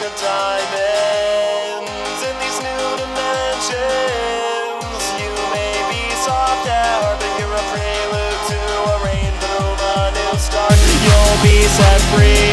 of diamonds in these new dimensions. You may be soft air, but you're a prelude to a rainbow, a new start. You'll be set free.